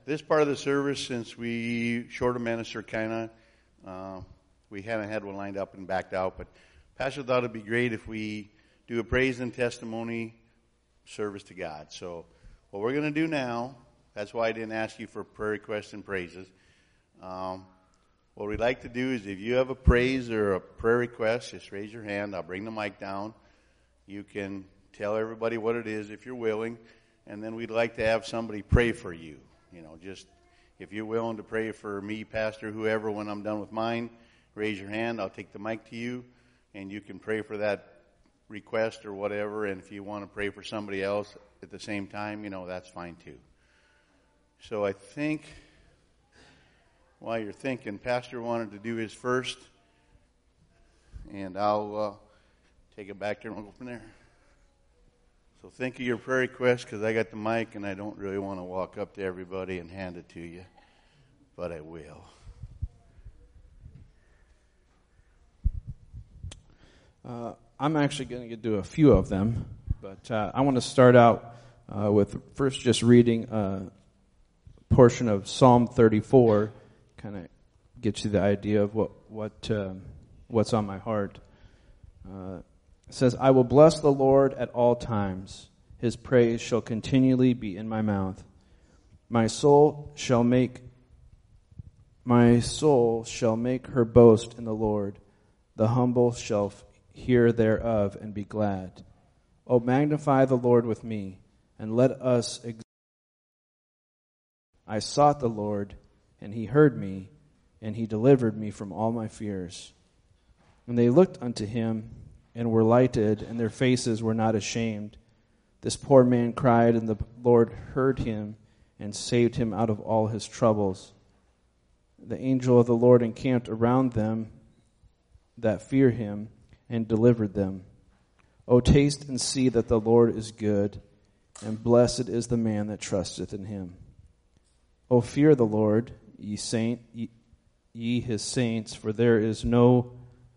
this part of the service, since we short a minister kind of, we haven't had one lined up and backed out, but Pastor thought it'd be great if we do a praise and testimony service to God. So what we're going to do now, that's why I didn't ask you for prayer requests and praises. What we'd like to do is if you have a praise or a prayer request, just raise your hand. I'll bring the mic down. You can tell everybody what it is if you're willing. And then we'd like to have somebody pray for you. You know, just if you're willing to pray for me, Pastor, whoever, when I'm done with mine, raise your hand. I'll take the mic to you. And you can pray for that request or whatever. And if you want to pray for somebody else at the same time, you know, that's fine too. So I think while you're thinking, Pastor wanted to do his first. And I'll take it back there and we'll go from there. So think of your prayer request, because I got the mic and I don't really want to walk up to everybody and hand it to you, but I will. I'm actually going to do a few of them, but I want to start out with first just reading a portion of Psalm 34, kind of gets you the idea of what's on my heart. It says, I will bless the Lord at all times. His praise shall continually be in my mouth. My soul shall make her boast in the Lord. The humble shall hear thereof and be glad. O magnify the Lord with me, and let us exalt. I sought the Lord, and he heard me, and he delivered me from all my fears. And they looked unto him, and were lighted, and their faces were not ashamed. This poor man cried, and the Lord heard him, and saved him out of all his troubles. The angel of the Lord encamped around them that fear him, and delivered them. O taste and see that the Lord is good, and blessed is the man that trusteth in him. O fear the Lord, ye his saints, for there is no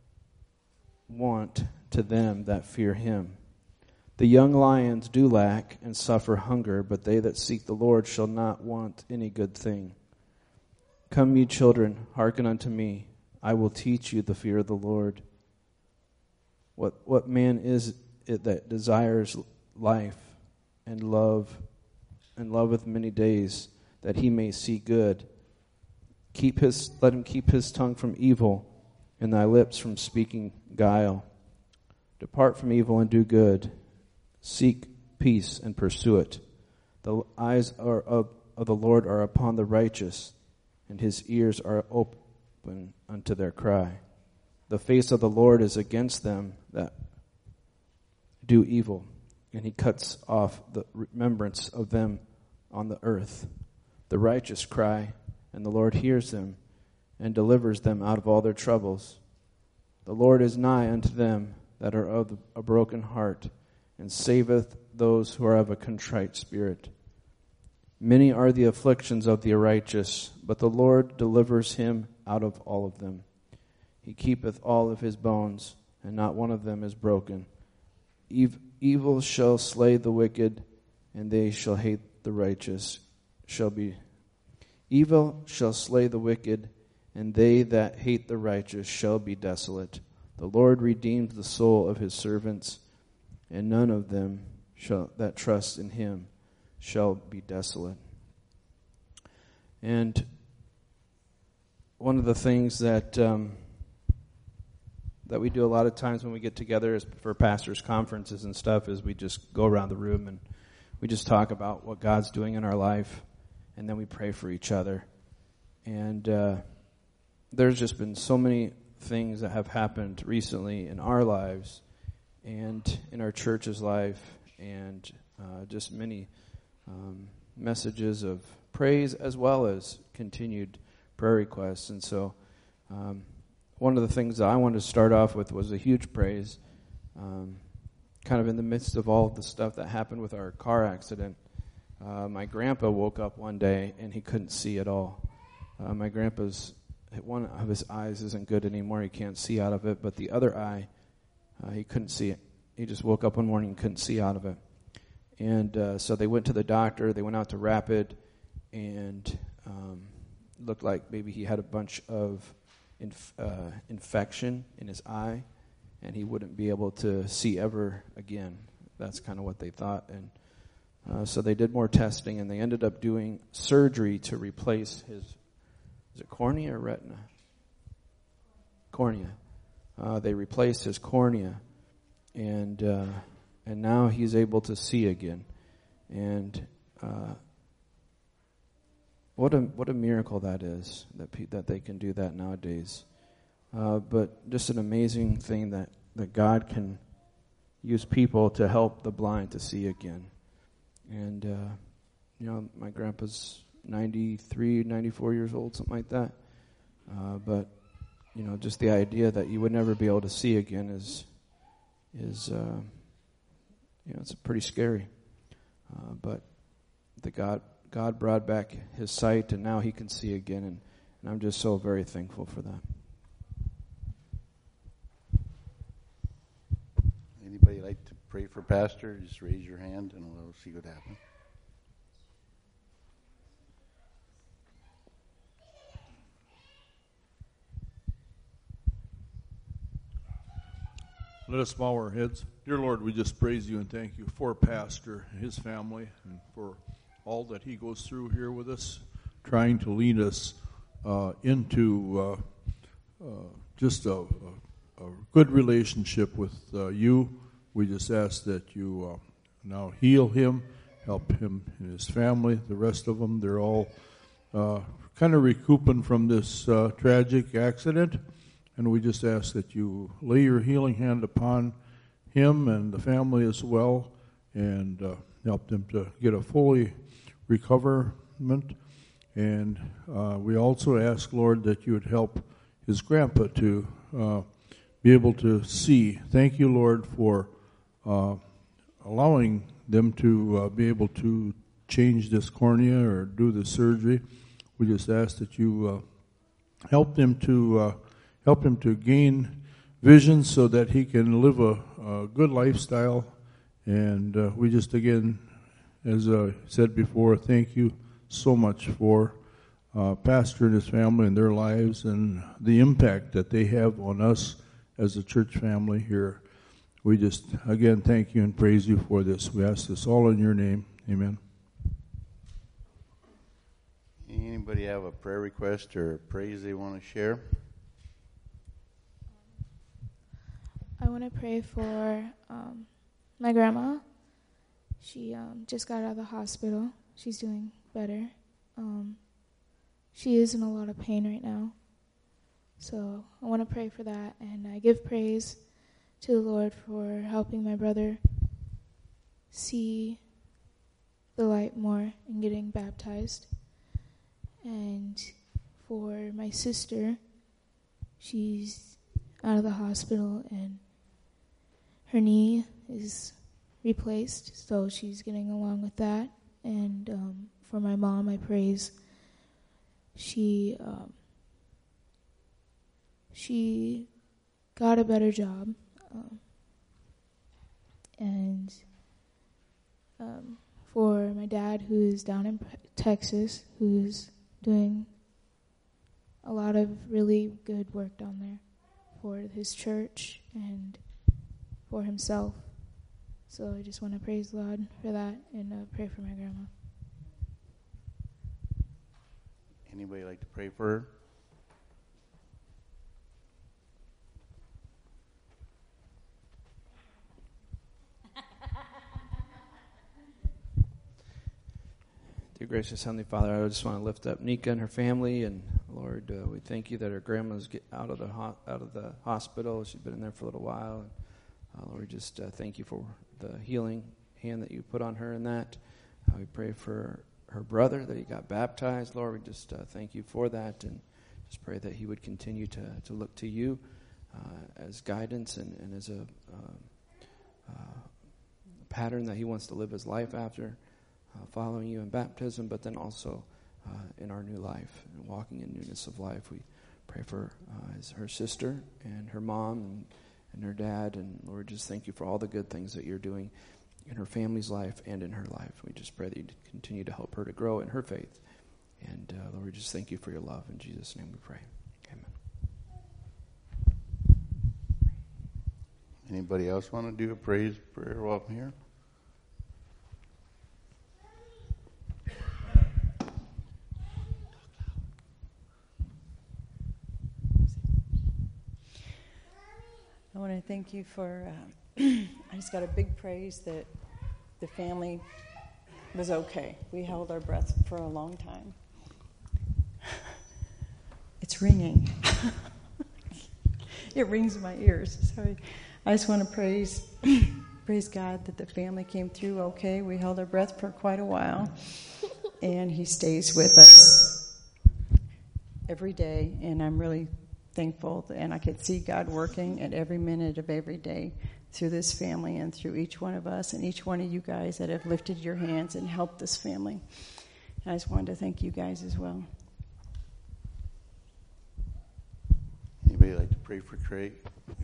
want to them that fear him. The young lions do lack and suffer hunger, but they that seek the Lord shall not want any good thing. Come, ye children, hearken unto me. I will teach you the fear of the Lord. What man is it that desires life and loveth many days, that he may see good? Let him keep his tongue from evil, and thy lips from speaking guile. Depart from evil and do good. Seek peace and pursue it. The eyes of the Lord are upon the righteous, and his ears are open unto their cry. The face of the Lord is against them that do evil, and he cuts off the remembrance of them on the earth. The righteous cry, and the Lord hears them, and delivers them out of all their troubles. The Lord is nigh unto them that are of a broken heart, and saveth those who are of a contrite spirit. Many are the afflictions of the righteous, but the Lord delivers him out of all of them. He keepeth all of his bones, and not one of them is broken. Evil shall slay the wicked, and they shall hate the righteous. Evil shall slay the wicked, and they that hate the righteous shall be desolate. The Lord redeemed the soul of his servants, and none of them that trust in him shall be desolate. And one of the things that we do a lot of times when we get together is for pastors' conferences and stuff is we just go around the room and we just talk about what God's doing in our life, and then we pray for each other. And there's just been so many things that have happened recently in our lives and in our church's life, and just many messages of praise as well as continued prayer requests. And so one of the things that I wanted to start off with was a huge praise, kind of in the midst of all of the stuff that happened with our car accident. My grandpa woke up one day and he couldn't see at all. My grandpa's, one of his eyes isn't good anymore. He can't see out of it, but the other eye, he couldn't see it. He just woke up one morning and couldn't see out of it. And so they went to the doctor. They went out to Rapid, and looked like maybe he had a bunch of infection in his eye, and he wouldn't be able to see ever again. That's kind of what they thought. And so they did more testing, and they ended up doing surgery to replace his, is it cornea or retina? Cornea. They replaced his cornea, and now he's able to see again. And what a miracle that is, that they can do that nowadays. But just an amazing thing that God can use people to help the blind to see again. And, my grandpa's 93, 94 years old, something like that. But, just the idea that you would never be able to see again is it's pretty scary. But God brought back his sight, and now he can see again, and I'm just so very thankful for that. Anybody like to pray for Pastor? Just raise your hand and we'll see what happens. Let us bow our heads. Dear Lord, we just praise you and thank you for Pastor and his family and for all that he goes through here with us, trying to lead us into just a good relationship with you. We just ask that you now heal him, help him and his family, the rest of them. They're all kind of recouping from this tragic accident. And we just ask that you lay your healing hand upon him and the family as well, and help them to get a fully recoverment. And we also ask, Lord, that you would help his grandpa to be able to see. Thank you, Lord, for allowing them to be able to change this cornea or do the surgery. We just ask that you help him to gain vision so that he can live a good lifestyle. And we just, again, as I said before, thank you so much for Pastor and his family and their lives and the impact that they have on us as a church family here. We just, again, thank you and praise you for this. We ask this all in your name. Amen. Anybody have a prayer request or praise they want to share? I want to pray for my grandma. She just got out of the hospital. She's doing better. She is in a lot of pain right now. So I want to pray for that. And I give praise to the Lord for helping my brother see the light more and getting baptized. And for my sister, she's out of the hospital and her knee is replaced, so she's getting along with that. And for my mom, I praise she got a better job, and for my dad, who is down in Texas, who's doing a lot of really good work down there for his church and for himself. So I just want to praise God for that and pray for my grandma. Anybody like to pray for her? Dear gracious Heavenly Father, I just want to lift up Nika and her family, and Lord, we thank you that her grandma's get out of the hospital. She's been in there for a little while. And, Lord, we just thank you for the healing hand that you put on her in that. We pray for her brother that he got baptized. Lord, we just thank you for that, and just pray that he would continue to look to you as guidance and as a pattern that he wants to live his life after, following you in baptism, but then also in our new life and walking in newness of life. We pray for her sister and her mom and her dad, and Lord, just thank you for all the good things that you're doing in her family's life and in her life. We just pray that you continue to help her to grow in her faith And Lord, we just thank you for your love. In Jesus' name we pray. Amen. Anybody else want to do a praise prayer while I'm here? I want to thank you for, I just got a big praise that the family was okay. We held our breath for a long time. It's ringing. It rings in my ears. So I just want to praise God that the family came through okay. We held our breath for quite a while. And he stays with us every day. And I'm really thankful, and I could see God working at every minute of every day through this family and through each one of us and each one of you guys that have lifted your hands and helped this family. And I just wanted to thank you guys as well. Anybody like to pray for Kay?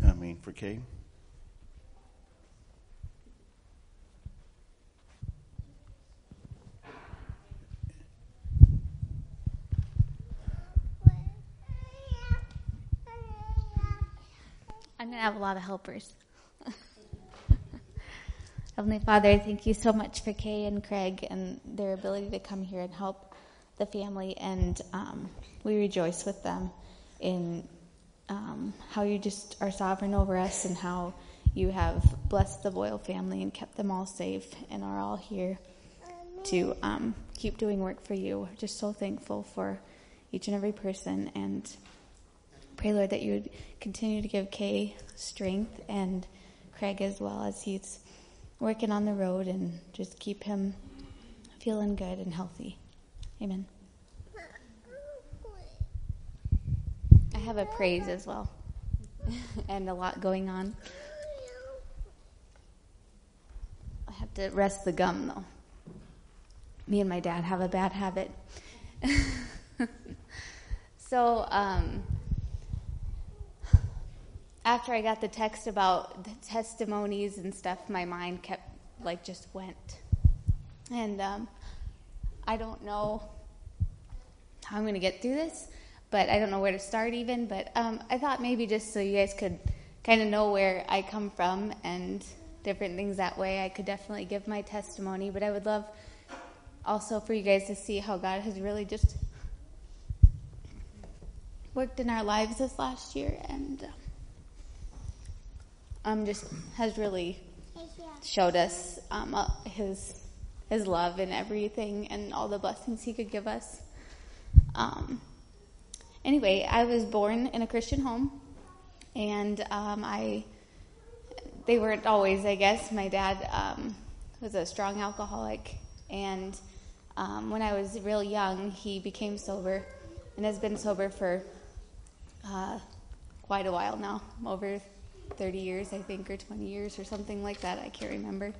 I'm going to have a lot of helpers. Heavenly Father, I thank you so much for Kay and Craig and their ability to come here and help the family. And we rejoice with them in how you just are sovereign over us and how you have blessed the Boyle family and kept them all safe and are all here to keep doing work for you. We're just so thankful for each and every person, and pray, Lord, that you would continue to give Kay strength and Craig as well as he's working on the road, and just keep him feeling good and healthy. Amen. I have a praise as well and a lot going on. I have to rest the gum, though. Me and my dad have a bad habit. So, after I got the text about the testimonies and stuff, my mind kept, just went. And I don't know how I'm going to get through this, but I don't know where to start even. But I thought maybe just so you guys could kind of know where I come from and different things that way, I could definitely give my testimony. But I would love also for you guys to see how God has really just worked in our lives this last year, and just has really showed us his love and everything and all the blessings he could give us. Anyway, I was born in a Christian home, and they weren't always, I guess. My dad was a strong alcoholic, and when I was real young, he became sober and has been sober for quite a while now, over 30 years, I think, or 20 years or something like that. I can't remember.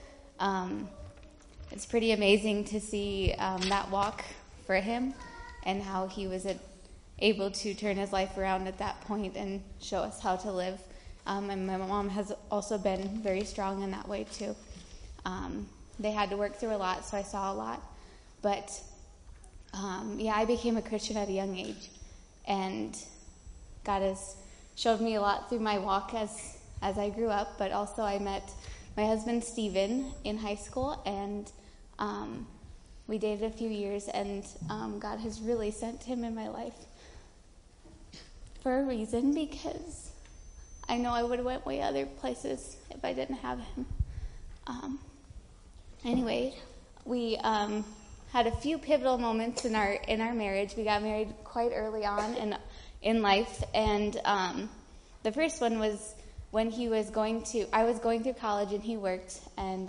It's pretty amazing to see that walk for him and how he was able to turn his life around at that point and show us how to live. And my mom has also been very strong in that way, too. They had to work through a lot, so I saw a lot. But, I became a Christian at a young age. And God has showed me a lot through my walk as I grew up. But also I met my husband, Stephen, in high school. And we dated a few years. And God has really sent him in my life for a reason, because I know I would have went way other places if I didn't have him. Anyway, we had a few pivotal moments in our marriage. We got married quite early on in life, and the first one was when I was going through college and he worked, and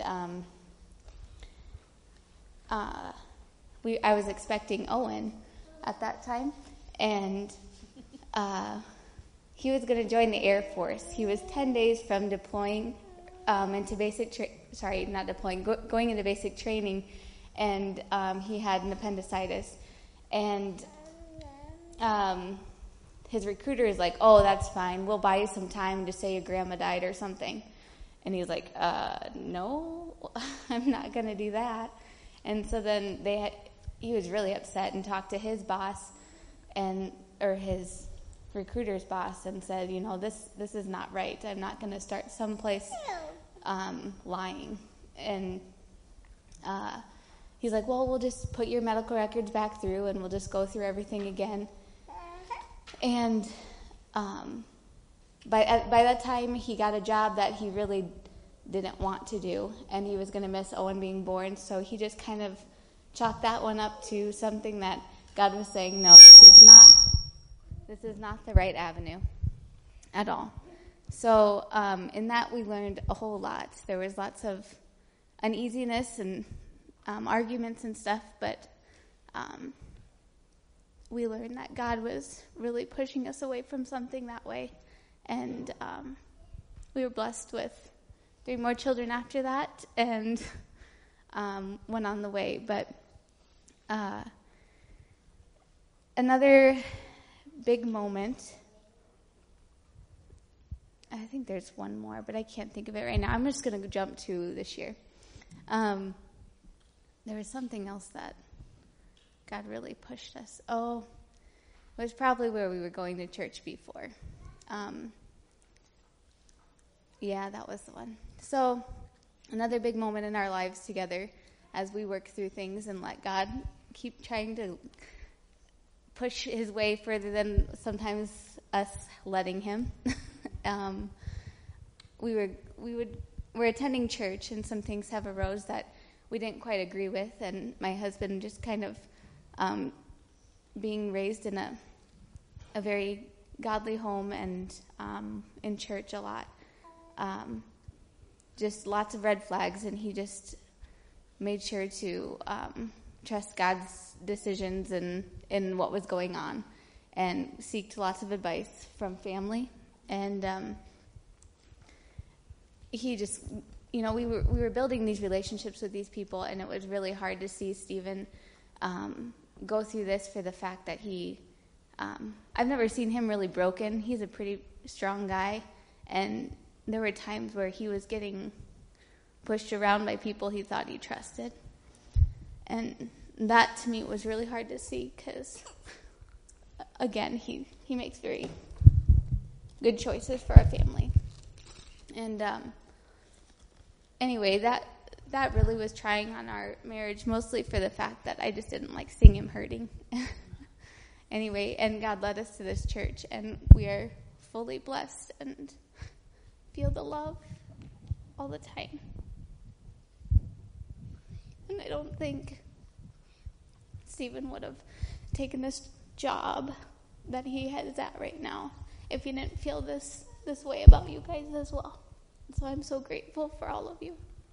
I was expecting Owen at that time, and he was going to join the Air Force. He was 10 days from deploying into going into basic training, and he had an appendicitis. And his recruiter is like, "Oh, that's fine. We'll buy you some time to say your grandma died or something." And he's like, "No, I'm not going to do that." And so then he was really upset and talked to his boss or his recruiter's boss and said, this is not right. I'm not going to start someplace lying. And he's like, well, we'll just put your medical records back through and we'll just go through everything again. And by that time, he got a job that he really didn't want to do, and he was going to miss Owen being born, so he just kind of chalked that one up to something that God was saying, no, this is not the right avenue at all. So in that, we learned a whole lot. There was lots of uneasiness and arguments and stuff, but we learned that God was really pushing us away from something that way, and we were blessed with 3 more children after that, and went on the way. But another big moment, I think there's one more, but I can't think of it right now. I'm just going to jump to this year. There was something else that God really pushed us. Oh, it was probably where we were going to church before. Yeah, that was the one. So another big moment in our lives together as we work through things and let God keep trying to push his way further than sometimes us letting him. We were attending church, and some things have arose that we didn't quite agree with, and my husband just kind of being raised in a very godly home and in church a lot. Just lots of red flags, and he just made sure to trust God's decisions in what was going on, and seeked lots of advice from family. And he just, we were building these relationships with these people, and it was really hard to see Stephen go through this for the fact that he, I've never seen him really broken. He's a pretty strong guy, and there were times where he was getting pushed around by people he thought he trusted. And that, to me, was really hard to see because, again, he makes very good choices for our family. And anyway, that really was trying on our marriage, mostly for the fact that I just didn't like seeing him hurting. Anyway, and God led us to this church, and we are fully blessed and feel the love all the time. And I don't think Stephen would have taken this job that he has at right now if he didn't feel this way about you guys as well. So I'm so grateful for all of you.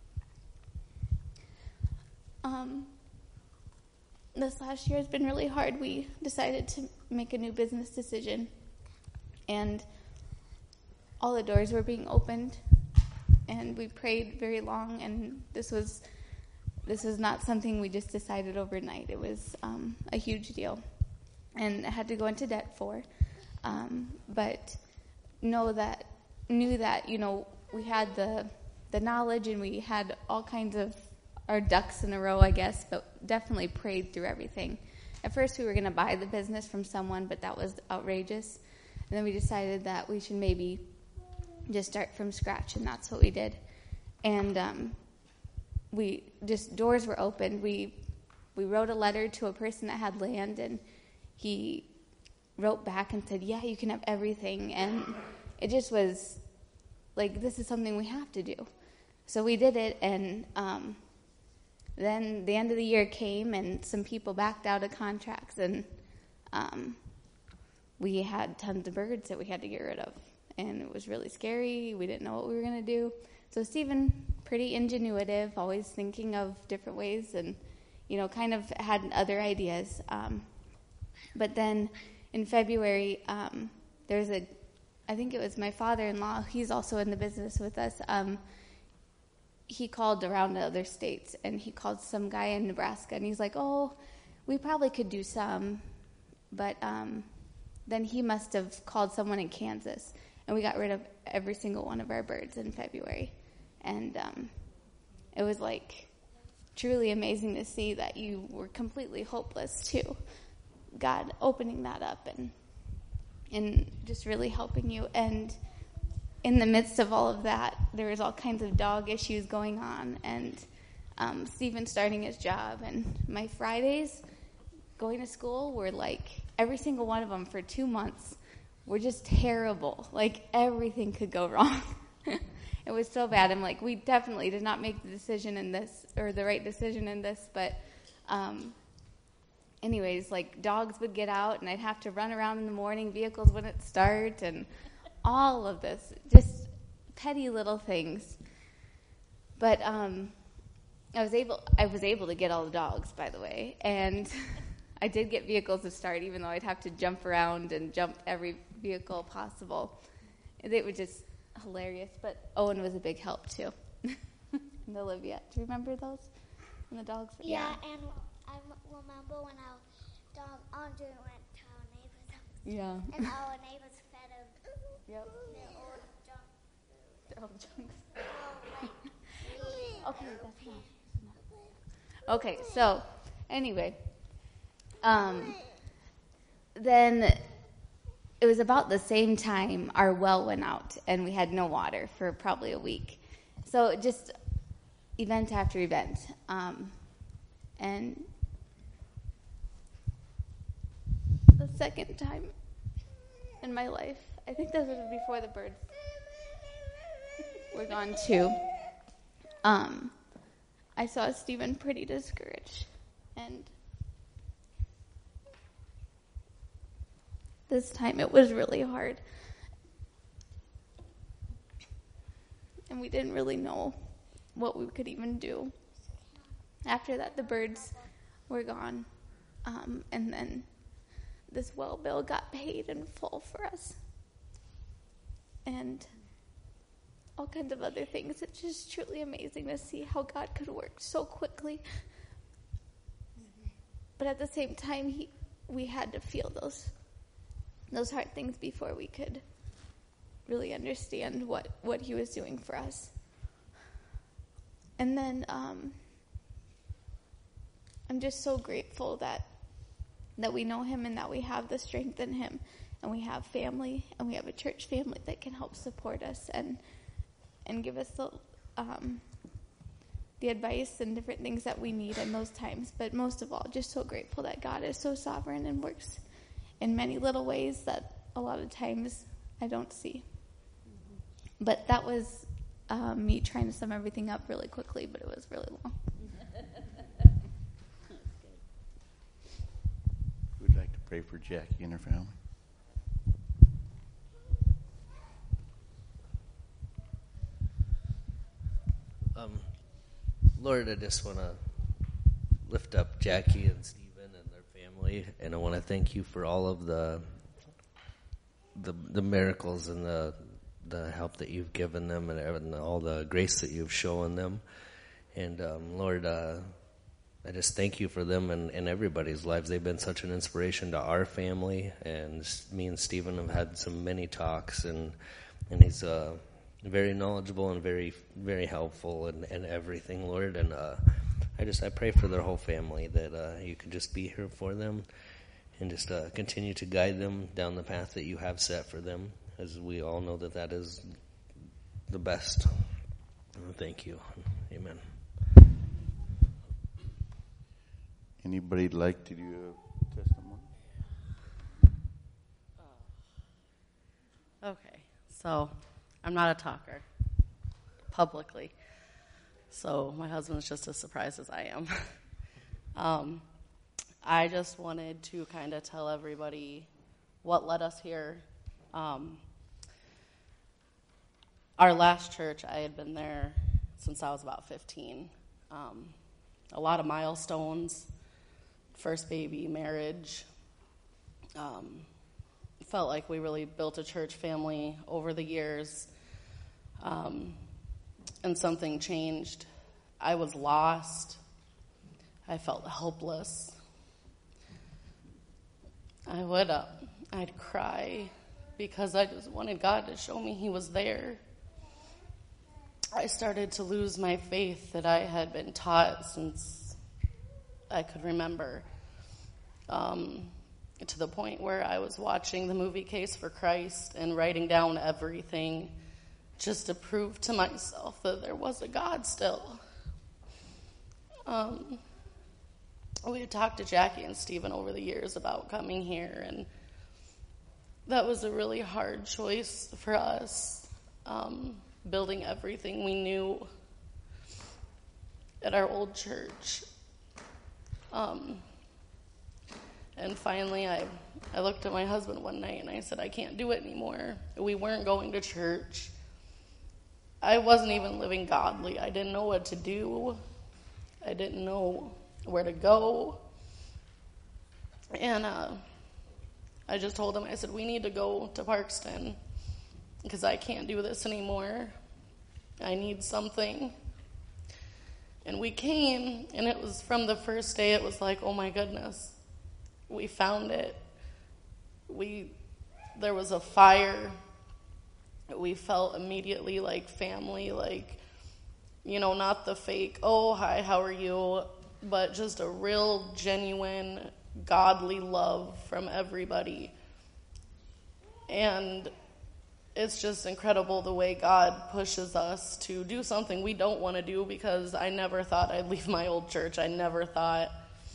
This last year has been really hard. We decided to make a new business decision, and all the doors were being opened, and we prayed very long, and this was not something we just decided overnight. It was a huge deal, and I had to go into debt for, but knew that we had the knowledge, and we had all kinds of our ducks in a row, I guess, but definitely prayed through everything. At first, we were going to buy the business from someone, but that was outrageous. And then we decided that we should maybe just start from scratch, and that's what we did. And doors were opened. We wrote a letter to a person that had land, and he wrote back and said, yeah, you can have everything. And it just was like, this is something we have to do. So we did it, and then the end of the year came, and some people backed out of contracts, and we had tons of birds that we had to get rid of, and it was really scary. We didn't know what we were going to do. So Stephen, pretty ingenuitive, always thinking of different ways, and kind of had other ideas. But then in February, I think it was my father-in-law, he's also in the business with us, he called around to other states, and he called some guy in Nebraska, and he's like, oh, we probably could do some, but then he must have called someone in Kansas, and we got rid of every single one of our birds in February. And it was like truly amazing to see that you were completely hopeless too. God opening that up and just really helping you. And in the midst of all of that, there was all kinds of dog issues going on, and Stephen starting his job, and my Fridays going to school were like, every single one of them for 2 months were just terrible. Like, everything could go wrong. It was so bad. I'm like, we definitely did not make the decision in this, or the right decision in this, but anyways, like, dogs would get out, and I'd have to run around in the morning, vehicles wouldn't start, and all of this, just petty little things. But I was able to get all the dogs, by the way, and I did get vehicles to start, even though I'd have to jump around and jump every vehicle possible. They were just hilarious, but Owen was a big help too. And Olivia, do you remember those? When the dogs were and I remember when our dog Andre went to our neighbor's house. Yeah. And our neighbors fed him. Yep. They're all junk. They're all junks. Okay, that's enough. Okay, so anyway, then it was about the same time our well went out, and we had no water for probably a week. So just event after event, and the second time in my life, I think this was before the birds were gone too. I saw Stephen pretty discouraged, and this time it was really hard, and we didn't really know what we could even do. After that, the birds were gone, and then this well bill got paid in full for us, and all kinds of other things. It's just truly amazing to see how God could work so quickly. But at the same time, we had to feel those hard things before we could really understand what he was doing for us. And then I'm just so grateful that we know him, and that we have the strength in him, and we have family, and we have a church family that can help support us and give us the advice and different things that we need in those times. But most of all, just so grateful that God is so sovereign and works in many little ways that a lot of times I don't see. But that was me trying to sum everything up really quickly, but it was really long. We'd like to pray for Jackie and her family. Lord, I just want to lift up Jackie and Stephen and their family, and I want to thank you for all of the miracles and the help that you've given them, and all the grace that you've shown them. And Lord, I just thank you for them and everybody's lives. They've been such an inspiration to our family, and me and Stephen have had many talks, and he's very knowledgeable and very, very helpful and everything, Lord. And I pray for their whole family, that you could just be here for them and just continue to guide them down the path that you have set for them, as we all know that is the best. Thank you. Amen. Anybody like to do a testimony? Okay, so I'm not a talker publicly, so my husband's just as surprised as I am. I just wanted to kind of tell everybody what led us here. Our last church, I had been there since I was about 15. A lot of milestones, first baby, marriage. Felt like we really built a church family over the years, and something changed. I was lost. I felt helpless. I'd cry because I just wanted God to show me he was there. I started to lose my faith that I had been taught since I could remember, to the point where I was watching the movie Case for Christ and writing down everything just to prove to myself that there was a God still. We had talked to Jackie and Stephen over the years about coming here, and that was a really hard choice for us, building everything we knew at our old church. And finally, I looked at my husband one night and I said, I can't do it anymore. We weren't going to church. I wasn't even living godly. I didn't know what to do. I didn't know where to go. And I just told him, I said, we need to go to Parkston because I can't do this anymore. I need something. And we came, and it was from the first day, it was like, oh my goodness, we found it. There was a fire. We felt immediately like family, like, not the fake, oh, hi, how are you, but just a real, genuine, godly love from everybody. And it's just incredible the way God pushes us to do something we don't want to do, because I never thought I'd leave my old church. I never thought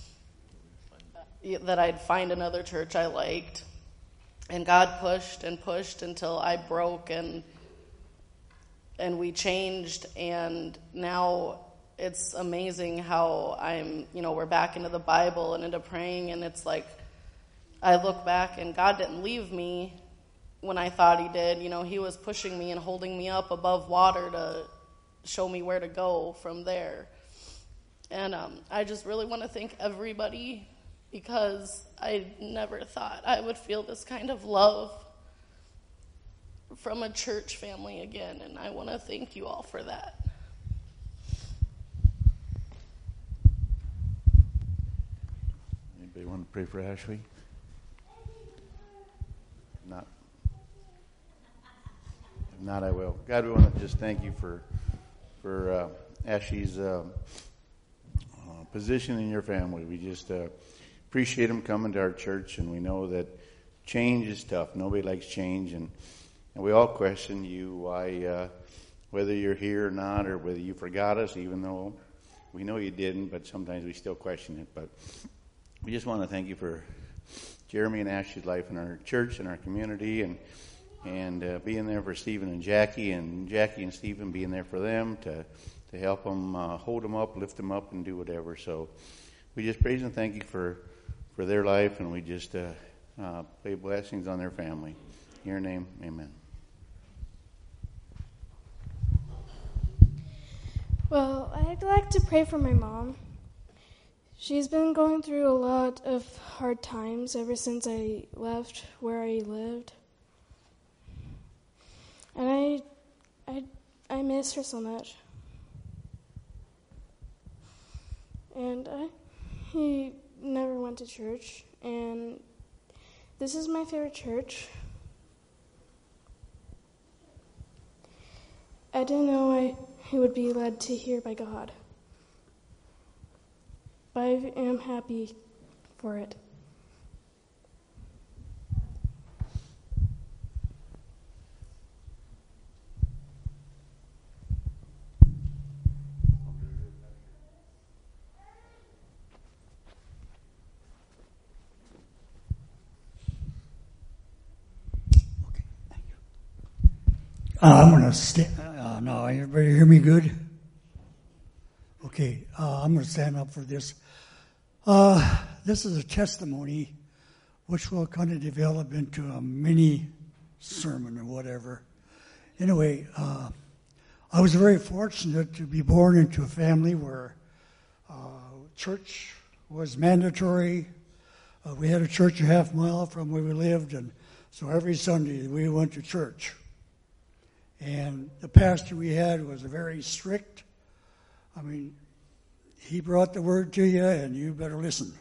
that I'd find another church I liked. And God pushed and pushed until I broke, and we changed, and now it's amazing how we're back into the Bible and into praying, and it's like I look back and God didn't leave me when I thought he did. He was pushing me and holding me up above water to show me where to go from there. And I just really want to thank everybody, because I never thought I would feel this kind of love from a church family again, and I want to thank you all for that. Anybody want to pray for Ashley? Not. If not, I will. God, we want to just thank you for Ashley's position in your family. We just appreciate him coming to our church, and we know that change is tough. Nobody likes change, and we all question you why, whether you're here or not, or whether you forgot us, even though we know you didn't, but sometimes we still question it. But we just want to thank you for Jeremy and Ashley's life in our church and our community, and being there for Stephen and Jackie and Stephen being there for them to help them hold them up, lift them up, and do whatever. So we just praise and thank you for their life, and we just pray blessings on their family. In your name, amen. Well, I'd like to pray for my mom. She's been going through a lot of hard times ever since I left where I lived. And I miss her so much. And he never went to church, and this is my favorite church. I didn't know he would be led to here by God, but I am happy for it. I'm going to stand. Now, everybody hear me good? Okay, I'm going to stand up for this. This is a testimony which will kind of develop into a mini sermon or whatever. Anyway, I was very fortunate to be born into a family where church was mandatory. We had a church a half mile from where we lived, and so every Sunday we went to church. And the pastor we had was very strict. I mean, he brought the word to you, and you better listen.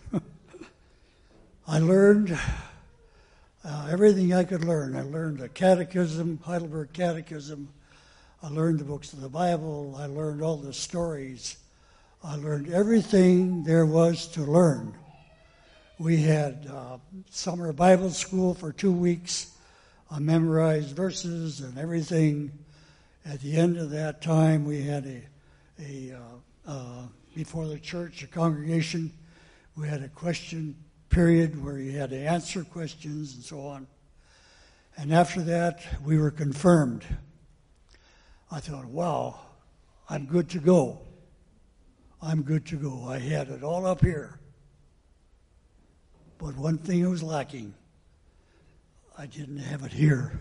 I learned everything I could learn. I learned the catechism, Heidelberg Catechism. I learned the books of the Bible. I learned all the stories. I learned everything there was to learn. We had summer Bible school for 2 weeks. I memorized verses and everything. At the end of that time, we had before the church, a congregation, we had a question period where you had to answer questions and so on. And after that, we were confirmed. I thought, wow, I'm good to go. I'm good to go. I had it all up here. But one thing was lacking. I didn't have it here.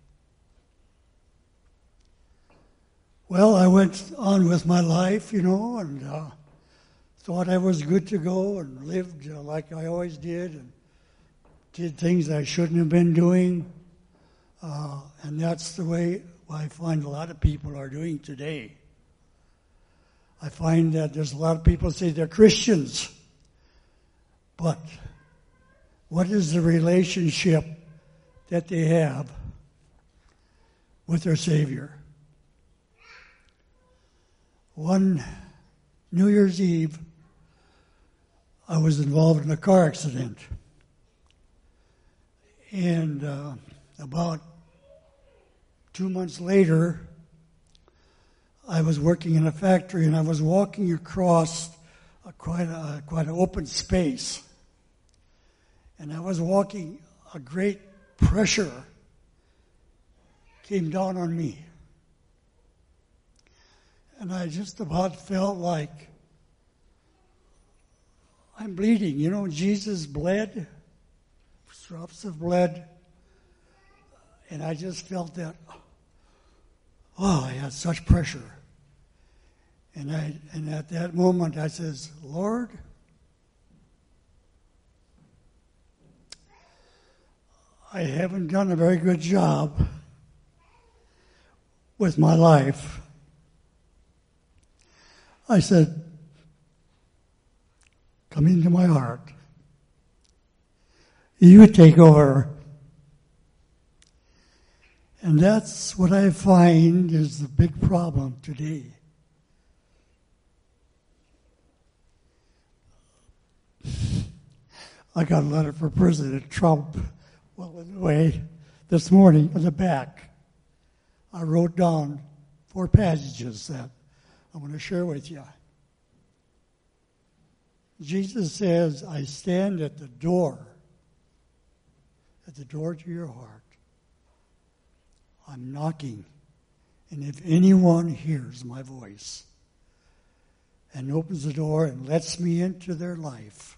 Well, I went on with my life, and thought I was good to go and lived like I always did and did things I shouldn't have been doing. And that's the way I find a lot of people are doing today. I find that there's a lot of people say they're Christians, but what is the relationship that they have with their Savior? One New Year's Eve, I was involved in a car accident. And about 2 months later, I was working in a factory, and I was walking across quite an open space. And I was walking, a great pressure came down on me. And I just about felt like I'm bleeding. Jesus bled, drops of blood. And I just felt that, I had such pressure. And at that moment I says, Lord, I haven't done a very good job with my life. I said, come into my heart. You take over. And that's what I find is the big problem today. I got a letter from President Trump, in the way, this morning on the back. I wrote down 4 passages that I want to share with you. Jesus says, I stand at the door to your heart. I'm knocking, and if anyone hears my voice and opens the door and lets me into their life,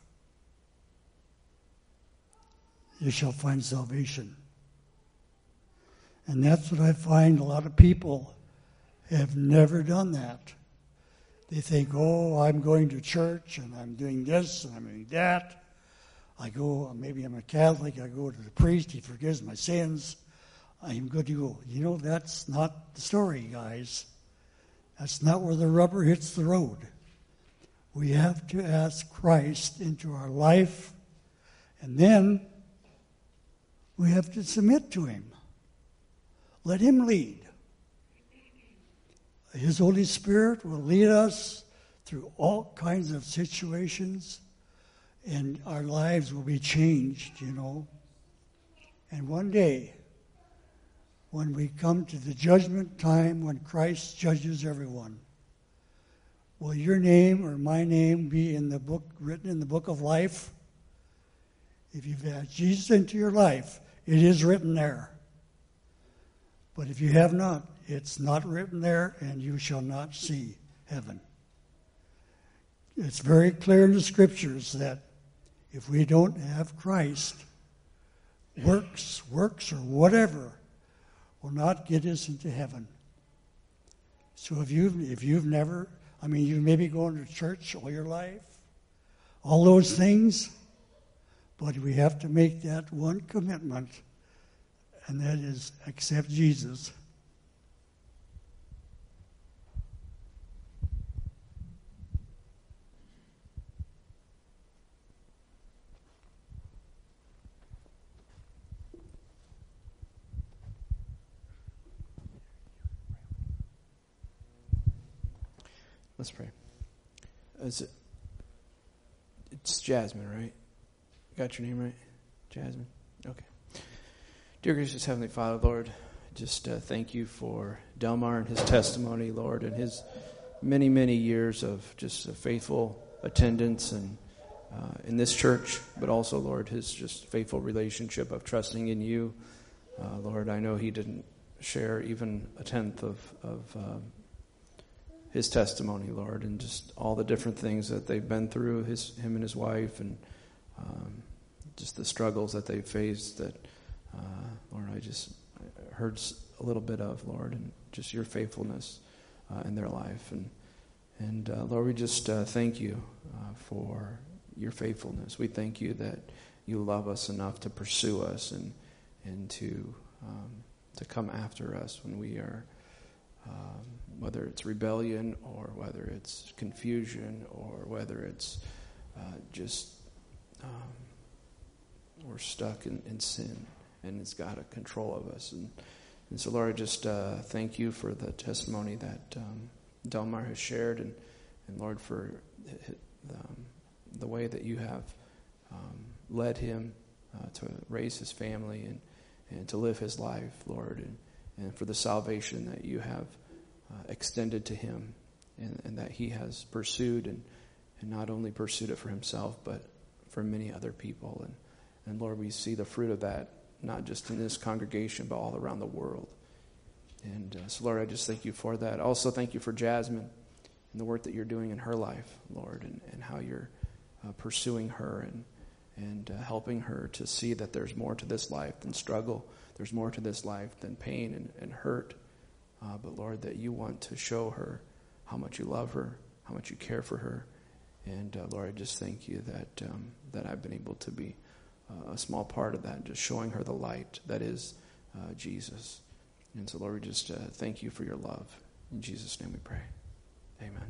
you shall find salvation. And that's what I find a lot of people have never done that. They think, I'm going to church and I'm doing this and I'm doing that. Maybe I'm a Catholic, I go to the priest, he forgives my sins. I'm good to go. That's not the story, guys. That's not where the rubber hits the road. We have to ask Christ into our life, and then we have to submit to Him. Let Him lead. His Holy Spirit will lead us through all kinds of situations, and our lives will be changed, And one day, when we come to the judgment time, when Christ judges everyone, will your name or my name be written in the book of life? If you've had Jesus into your life, it is written there. But if you have not, it's not written there, and you shall not see heaven. It's very clear in the Scriptures that if we don't have Christ, works or whatever will not get us into heaven. So if you've never, you may be going to church all your life, all those things, but we have to make that one commitment, and that is accept Jesus. Let's pray. It's Jasmine, right? Got your name right? Jasmine? Okay. Dear gracious Heavenly Father, Lord, just thank you for Delmar and his testimony, Lord, and his many, many years of just a faithful attendance and in this church, but also, Lord, his just faithful relationship of trusting in you. Lord, I know he didn't share even a tenth of his testimony, Lord, and just all the different things that they've been through, him and his wife, and just the struggles that they've faced that, Lord, I heard a little bit of, Lord, and just your faithfulness in their life. And Lord, we just thank you for your faithfulness. We thank you that you love us enough to pursue us and to come after us when we are, whether it's rebellion or whether it's confusion or whether it's just we're stuck in sin and it's got a control of us. And so, Lord, I just thank you for the testimony that Delmar has shared, and Lord, for the way that you have led him to raise his family and to live his life, Lord, and for the salvation that you have extended to him and that he has pursued and not only pursued it for himself, but for many other people. And Lord, we see the fruit of that, not just in this congregation, but all around the world. And so, Lord, I just thank you for that. Also, thank you for Jasmine and the work that you're doing in her life, Lord, and how you're pursuing her and helping her to see that there's more to this life than struggle. There's more to this life than pain and hurt. But, Lord, that you want to show her how much you love her, how much you care for her. And, Lord, I just thank you that I've been able to be a small part of that, just showing her the light that is Jesus. And so, Lord, we just thank you for your love. In Jesus' name we pray. Amen.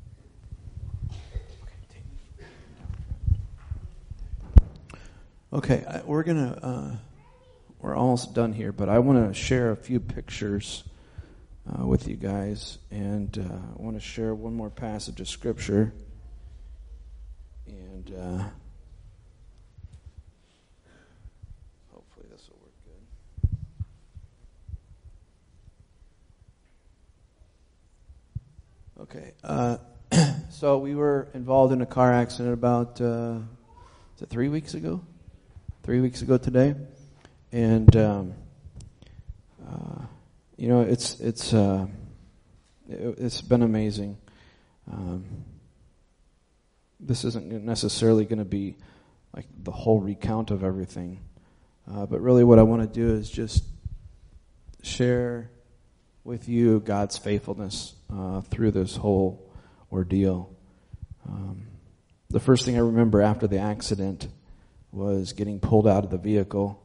Okay, we're almost done here, but I want to share a few pictures with you guys, and I want to share one more passage of Scripture, and hopefully this will work good. Okay, so we were involved in a car accident about, is it 3 weeks ago? 3 weeks ago today, and you know, it's been amazing. This isn't necessarily going to be like the whole recount of everything, but really what I want to do is just share with you God's faithfulness through this whole ordeal. The first thing I remember after the accident was getting pulled out of the vehicle.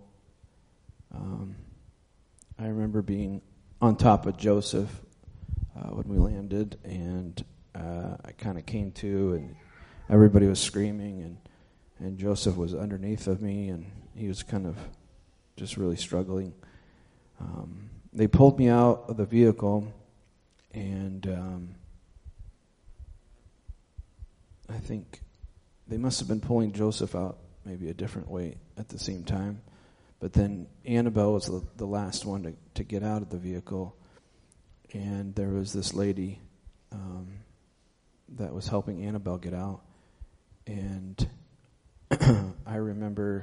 I remember being on top of Joseph when we landed, and I kind of came to, and everybody was screaming, and Joseph was underneath of me, and he was kind of just really struggling. They pulled me out of the vehicle, and I think they must have been pulling Joseph out maybe a different way at the same time. But then Annabelle was the last one to get out of the vehicle. And there was this lady that was helping Annabelle get out. And I remember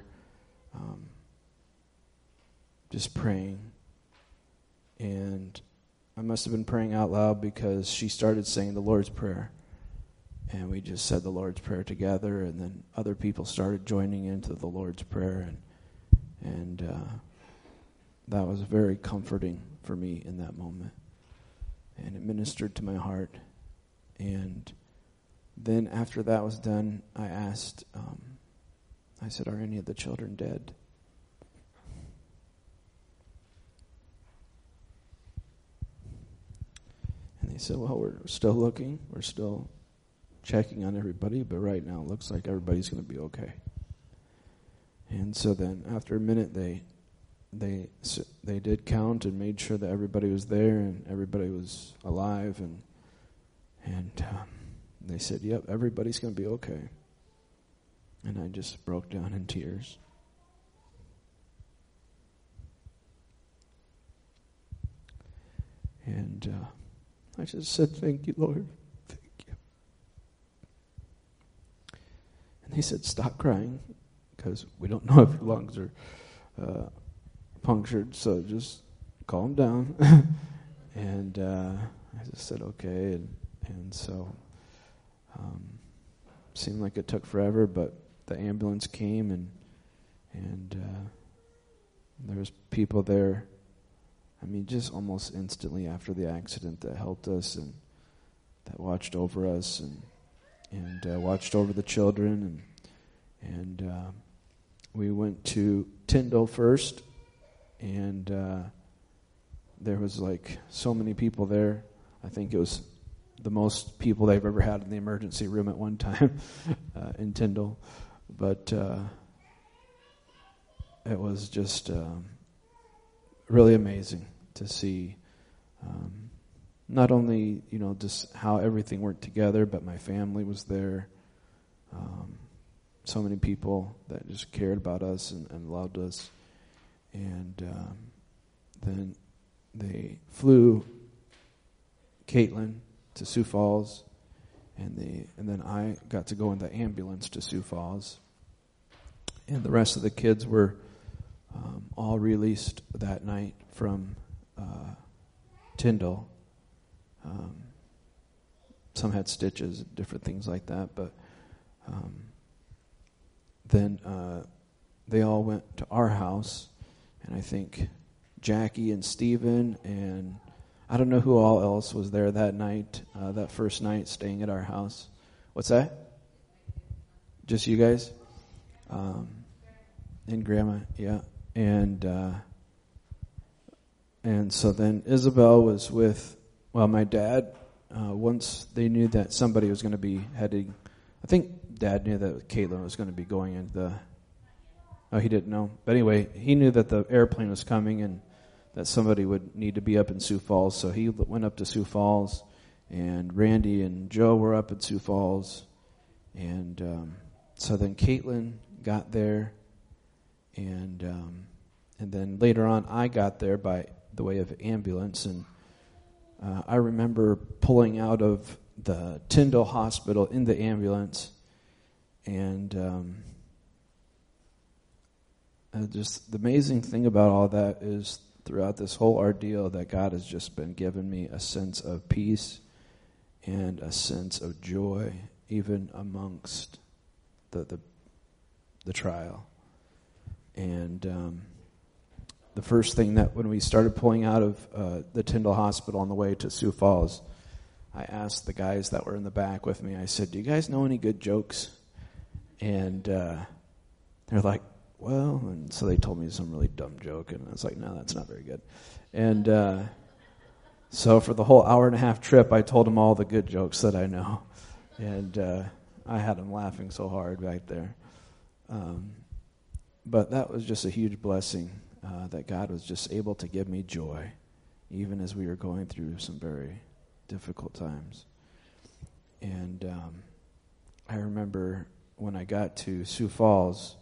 just praying. And I must have been praying out loud because she started saying the Lord's Prayer. And we just said the Lord's Prayer together, and then other people started joining into the Lord's Prayer, and that was very comforting for me in that moment, and it ministered to my heart. And then after that was done, I asked, I said, "Are any of the children dead?" And they said, "Well, we're still looking. We're still checking on everybody, but right now it looks like everybody's going to be okay." And so then after a minute they did count and made sure that everybody was there and everybody was alive, and they said, yep, everybody's going to be okay. And I just broke down in tears. And I just said, thank you, Lord. Thank you. And he said, stop crying, because we don't know if your lungs are punctured, so just calm down. And I just said, okay. And so seemed like it took forever, but the ambulance came, and there was people there, I mean, just almost instantly after the accident, that helped us and that watched over us and watched over the children. And we went to Tyndall first, and there was like so many people there. I think it was the most people they've ever had in the emergency room at one time in Tyndall. But it was just really amazing to see not only, just how everything worked together, but my family was there. So many people that just cared about us and loved us. And then they flew Caitlin to Sioux Falls, and then I got to go in the ambulance to Sioux Falls. And the rest of the kids were all released that night from Tyndall. Some had stitches, different things like that, but then they all went to our house, and I think Jackie and Stephen and I don't know who all else was there that night, that first night staying at our house. What's that? Just you guys? And Grandma, yeah. And so then Isabel was with, my dad. Once they knew that somebody was going to be heading, I think Dad knew that Caitlin was going to be going into he didn't know. But anyway, he knew that the airplane was coming and that somebody would need to be up in Sioux Falls. So he went up to Sioux Falls, and Randy and Joe were up at Sioux Falls. And so then Caitlin got there, and then later on I got there by the way of ambulance. And I remember pulling out of the Tyndall Hospital in the ambulance, and just the amazing thing about all that is throughout this whole ordeal that God has just been giving me a sense of peace and a sense of joy, even amongst the trial. And the first thing that when we started pulling out of the Tyndall Hospital on the way to Sioux Falls, I asked the guys that were in the back with me, I said, do you guys know any good jokes? And they're like, well, and so they told me some really dumb joke, and I was like, no, that's not very good. And so for the whole hour and a half trip, I told them all the good jokes that I know. And I had them laughing so hard back there. But that was just a huge blessing that God was just able to give me joy, even as we were going through some very difficult times. And I remember when I got to Sioux Falls,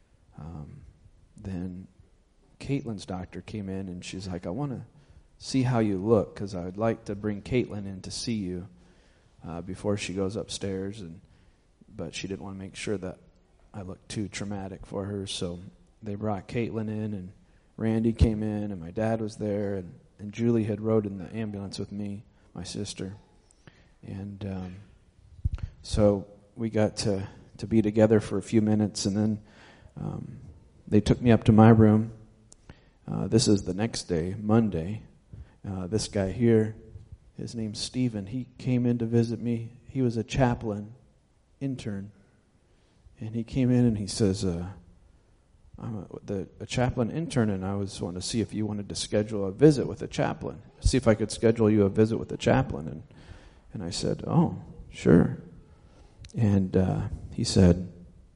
then Caitlin's doctor came in, and she's like, I want to see how you look, because I would like to bring Caitlin in to see you before she goes upstairs. But she didn't want to make sure that I looked too traumatic for her, so they brought Caitlin in, and Randy came in, and my dad was there, and Julie had rode in the ambulance with me, my sister. And so we got to be together for a few minutes, and then they took me up to my room. This is the next day, Monday. This guy here, his name's Stephen. He came in to visit me. He was a chaplain, intern. And he came in and he says, I'm a chaplain intern, and I was wanting to see if you wanted to schedule a visit with a chaplain. See if I could schedule you a visit with a chaplain. And I said, oh, sure. And he said,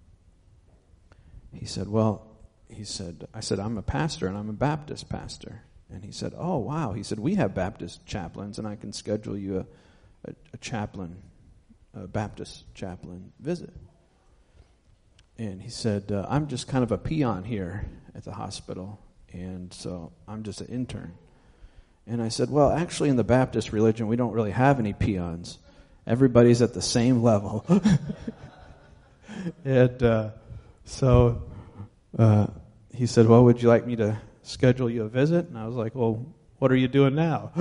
I said, I'm a pastor, and I'm a Baptist pastor. And he said, oh, wow. He said, we have Baptist chaplains, and I can schedule you a chaplain Baptist chaplain visit. And he said, I'm just kind of a peon here at the hospital, and so I'm just an intern. And I said, well, actually in the Baptist religion, we don't really have any peons. Everybody's at the same level. And so he said, well, would you like me to schedule you a visit? And I was like, well, what are you doing now?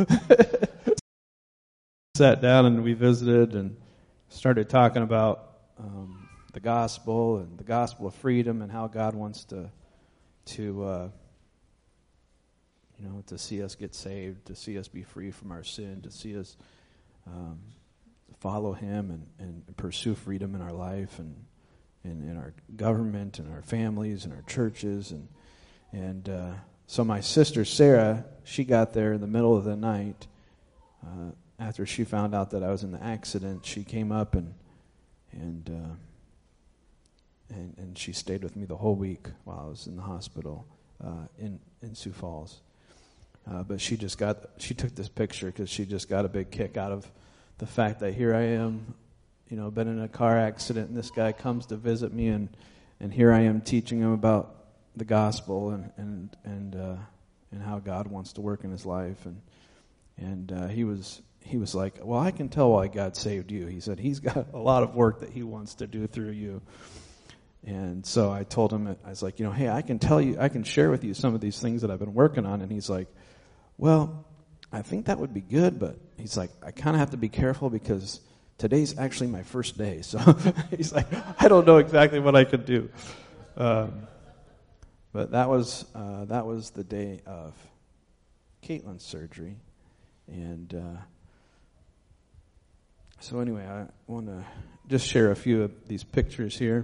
Sat down and we visited and started talking about the gospel and the gospel of freedom and how God wants to see us get saved, to see us be free from our sin, to see us follow Him and pursue freedom in our life and in our government and our families and our churches. And so my sister Sarah, she got there in the middle of the night. After she found out that I was in the accident, she came up and she stayed with me the whole week while I was in the hospital in Sioux Falls. But she took this picture because she just got a big kick out of the fact that here I am, been in a car accident, and this guy comes to visit me, and here I am teaching him about the gospel and how God wants to work in his life, and he was like, well, I can tell why God saved you. He said He's got a lot of work that He wants to do through you. And so I told him, I was like, hey, I can share with you some of these things that I've been working on. And he's like, well, I think that would be good, but he's like, I kind of have to be careful because today's actually my first day. So he's like, I don't know exactly what I could do. But that was the day of Caitlin's surgery. And so anyway, I want to just share a few of these pictures here.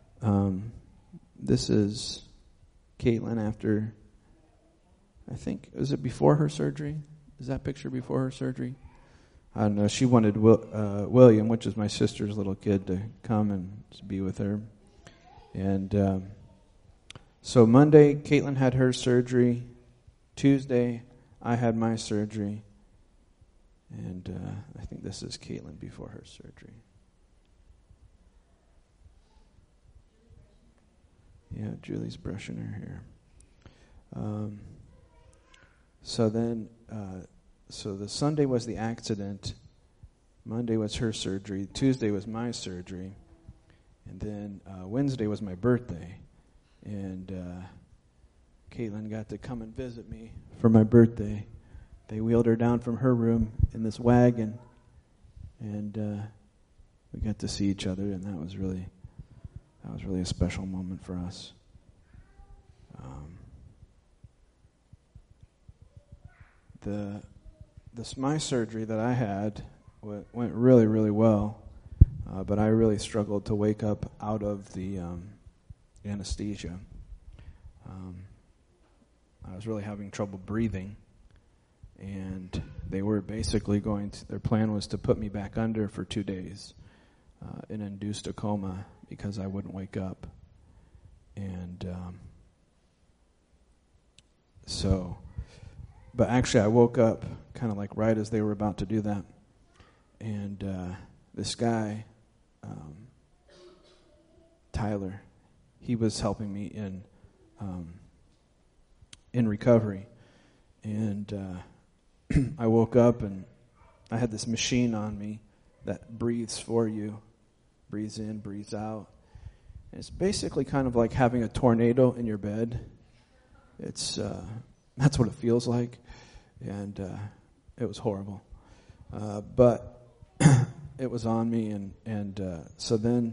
This is Caitlin after, I think, is it before her surgery? Is that picture before her surgery? I don't know. She wanted William, which is my sister's little kid, to come and be with her. And so Monday, Caitlin had her surgery. Tuesday, I had my surgery. And I think this is Caitlin before her surgery. Yeah, Julie's brushing her hair. So the Sunday was the accident. Monday was her surgery. Tuesday was my surgery. And then Wednesday was my birthday. And Caitlin got to come and visit me for my birthday. They wheeled her down from her room in this wagon. And we got to see each other, and that was really a special moment for us. My surgery that I had went really, really well, but I really struggled to wake up out of the anesthesia. I was really having trouble breathing, and they were basically their plan was to put me back under for 2 days and induced a coma because I wouldn't wake up. And but actually I woke up kind of like right as they were about to do that. And this guy, Tyler, he was helping me in recovery. And I woke up and I had this machine on me that breathes for you. Breathes in, breathes out. And it's basically kind of like having a tornado in your bed. It's that's what it feels like, and it was horrible. But it was on me, and so then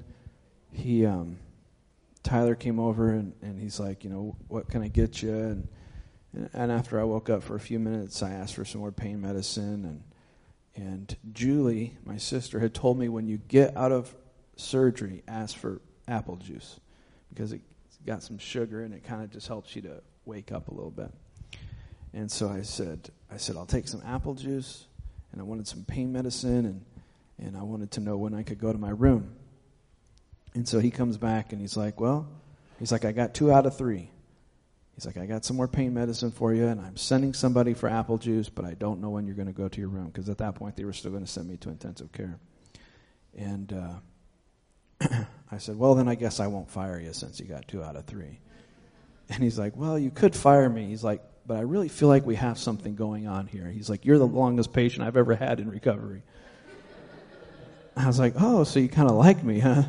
Tyler came over and he's like, what can I get you? And after I woke up for a few minutes, I asked for some more pain medicine, and Julie, my sister, had told me when you get out of surgery, ask for apple juice because it's got some sugar and it kind of just helps you to wake up a little bit. And so I said I'll take some apple juice, and I wanted some pain medicine, and I wanted to know when I could go to my room. And so he comes back and he's like, I got 2 out of 3. He's like, I got some more pain medicine for you, and I'm sending somebody for apple juice, but I don't know when you're going to go to your room, because at that point they were still going to send me to intensive care. And I said, well, then I guess I won't fire you since you got 2 out of 3. And he's like, well, you could fire me. He's like, but I really feel like we have something going on here. He's like, you're the longest patient I've ever had in recovery. I was like, oh, so you kind of like me, huh?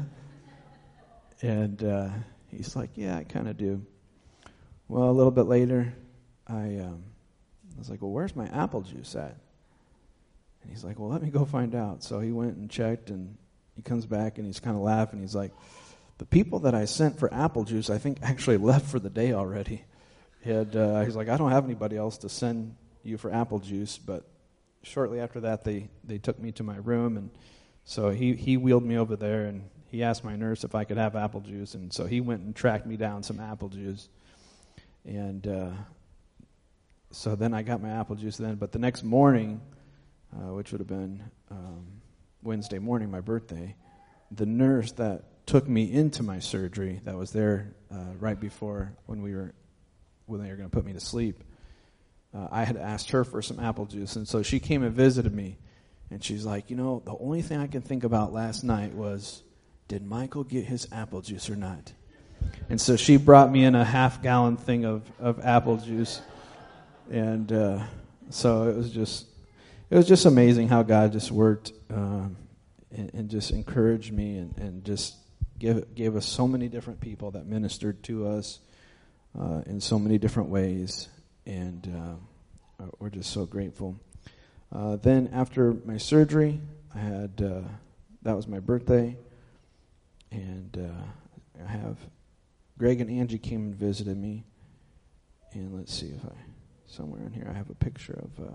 And he's like, yeah, I kind of do. Well, a little bit later, I was like, well, where's my apple juice at? And he's like, well, let me go find out. So he went and checked, and he comes back, and he's kind of laughing. He's like, the people that I sent for apple juice, I think, actually left for the day already. And he's like, I don't have anybody else to send you for apple juice. But shortly after that, they took me to my room, and so he wheeled me over there, and he asked my nurse if I could have apple juice. And so he went and tracked me down some apple juice. And so then I got my apple juice then. But the next morning, which would have been Wednesday morning, my birthday, the nurse that took me into my surgery, that was there right before when they were going to put me to sleep, I had asked her for some apple juice. And so she came and visited me, and she's like, you know, the only thing I can think about last night was, did Michael get his apple juice or not? And so she brought me in a half-gallon thing of apple juice. And so it was just amazing how God just worked and just encouraged me and just gave us so many different people that ministered to us in so many different ways. And we're just so grateful. Then after my surgery, I had that was my birthday. And I have Greg and Angie came and visited me. And let's see if somewhere in here I have a picture of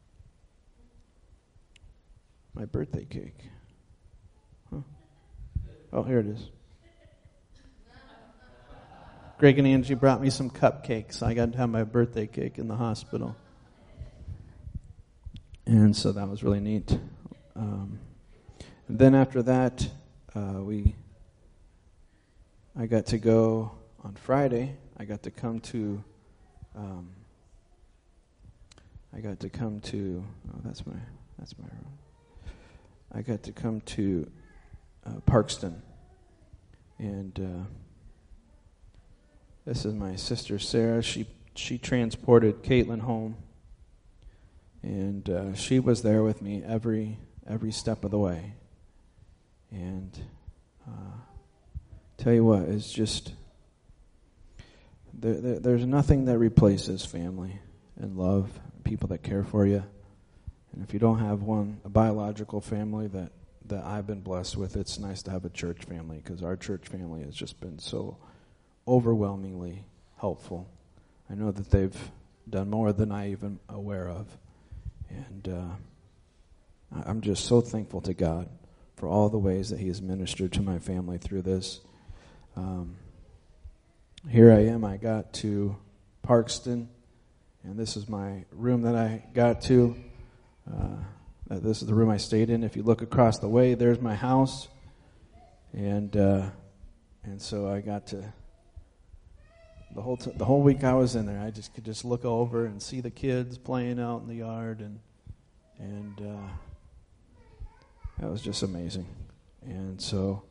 my birthday cake. Huh. Oh, here it is. Greg and Angie brought me some cupcakes. I got to have my birthday cake in the hospital. And so that was really neat. And then after that, I got to go on Friday. I got to come to that's my room. I got to come to Parkston, and this is my sister Sarah. She transported Caitlin home, and she was there with me every step of the way. And tell you what, it's just there's nothing that replaces family and love, people that care for you. And if you don't have a biological family that I've been blessed with, it's nice to have a church family, because our church family has just been so overwhelmingly helpful. I know that they've done more than I even aware of. And I'm just so thankful to God for all the ways that He has ministered to my family through this. Here I am. I got to Parkston, and this is my room that I got to. This is the room I stayed in. If you look across the way, there's my house, and so I got to the whole week I was in there. I could just look over and see the kids playing out in the yard, and that was just amazing. And so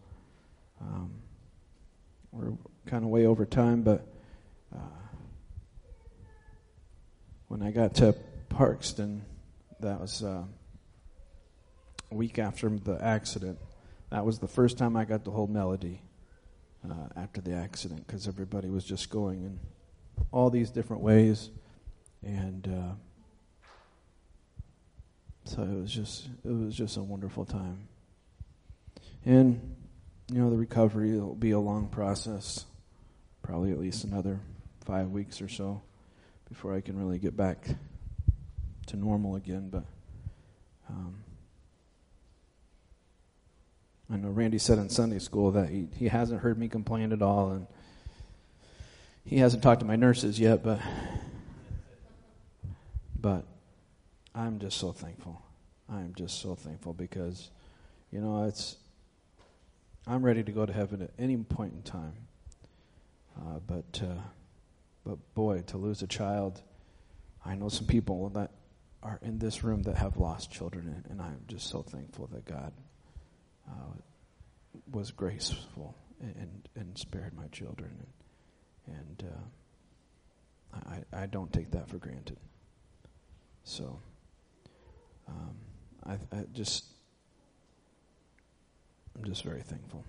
we're kind of way over time, but when I got to Parkston, that was a week after the accident. That was the first time I got to hold Melody after the accident, because everybody was just going in all these different ways, and so it was just a wonderful time. And the recovery will be a long process, probably at least another 5 weeks or so before I can really get back to normal again. But I know Randy said in Sunday school that he hasn't heard me complain at all, and he hasn't talked to my nurses yet, but I'm just so thankful. I'm just so thankful because, I'm ready to go to heaven at any point in time. But boy, to lose a child, I know some people that are in this room that have lost children, and I'm just so thankful that God was graceful and spared my children, and I don't take that for granted. So I'm just very thankful.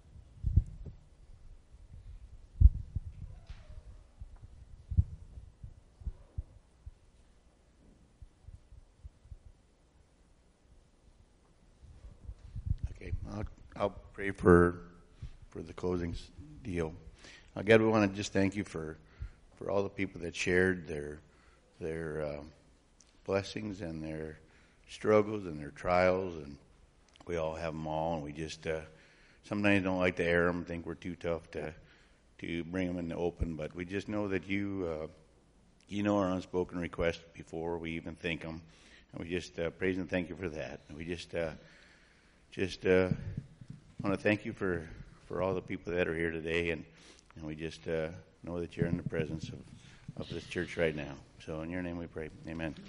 Okay, I'll pray for the closing deal. God, we want to just thank you for all the people that shared their blessings and their struggles and their trials, and we all have them all, and we just sometimes don't like to air them, think we're too tough to bring them in the open, but we just know that you know our unspoken requests before we even think them, and we just praise and thank you for that. And we just want to thank you for all the people that are here today, and we just know that you're in the presence of this church right now. So in your name we pray. Amen.